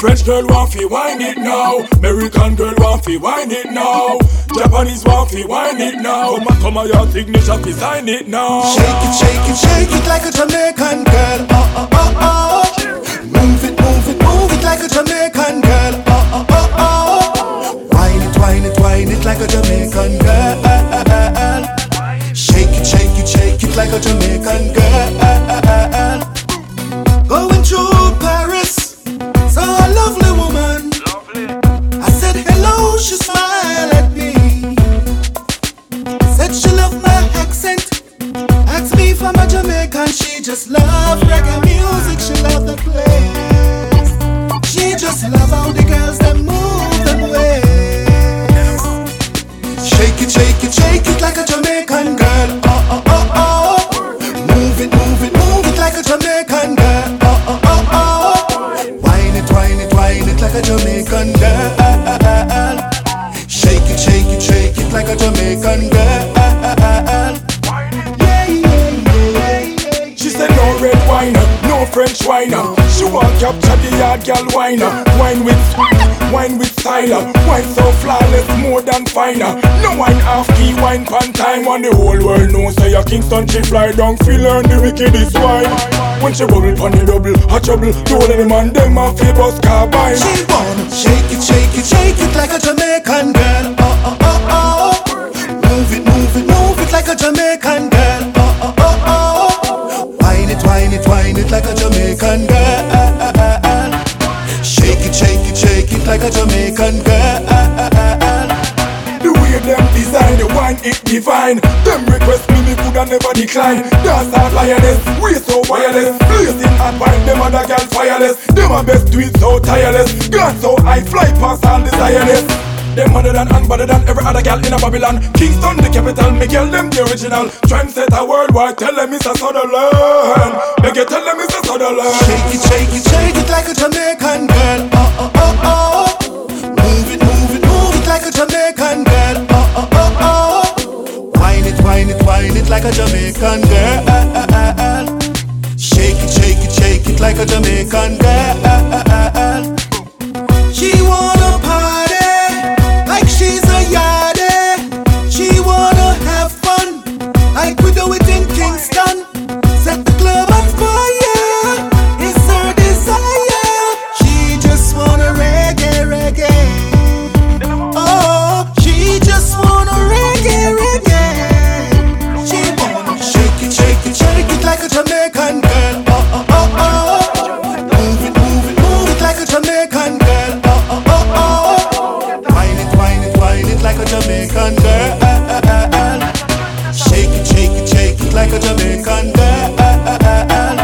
French girl want fi wine it now. American girl want fi wine it now. Japanese want fi wine it now. Come on, your signature fi sign it now. Shake it, shake it, shake it like a Jamaican girl. Oh, oh, oh, oh. Move it, move it, move it like a Jamaican girl. Oh, oh, oh, oh. Wine it, wine it, wine it like a Jamaican girl. Shake it, shake it, shake it like a Jamaican girl. Going through Paris, saw a lovely woman. I said hello, she smiled at me. Said she loved my accent. Asked me if I'm a Jamaican. She just loved reggae music. She loved the place. She just loved how the girls them move them ways. Shake it, shake it, shake it like a Jamaican girl. Oh, oh, oh, oh. Move it, move it, move it like a Jamaican girl. Oh, oh, oh, oh. Wine it, wine it, wine it like a Jamaican girl. Shake it, shake it, shake it like a Jamaican girl. Yeah, yeah, yeah, yeah. She said no red wine, no French wine. She want capture the yard girl wine. Wine with style. Wine so flawless, more than finer. No wine half key, wine pan time. And the whole world knows say a Kingston she fly down. Feel learn the wickedest wine. When she bubble pon the double, a trouble. To all of them and them a famous carbine. She wanna shake it, shake it, shake it like a Jamaican girl. Oh, oh, oh, oh. Move it, move it, move it like a Jamaican girl. Oh, oh, oh, oh. Wine it, wine it, wine it like a Jamaican girl. Shake it, shake it, shake it like a Jamaican girl. The way them design the wine, it divine. Them request me coulda never decline. Dance hard lioness, we so wireless. Blazing hot wine, them other girl fireless. Them a best do it so tireless. Gone so high, fly past all desireless. Them other than and better than every other girl in a Babylon. Kingston the capital, me girl them the original. Trendsetter worldwide, tell them it's a Sutherland. Make you tell them it's a Sutherland. Shake it, shake it, shake it like a Jamaican girl. Oh, oh, oh, oh. Move it, move it, move it like a Jamaican girl. Oh, oh, oh, oh. Wine it, wine it, wine it like a Jamaican girl. Shake it, shake it, shake it like a Jamaican girl. She wanna party like she's a yardie. She wanna have fun like we do it in Kingston. Set the club on fire, it's her desire. She just wanna reggae, reggae. Oh, she just wanna reggae, reggae. She wanna shake it, shake it, shake it like a Jamaican girl. Oh, oh, oh, oh. Move it, move it, move it like a Jamaican girl. Oh, oh, oh, oh. Wine it, wine it, wine it like a Jamaican girl. Shake it, shake it, shake it like a Jamaican girl.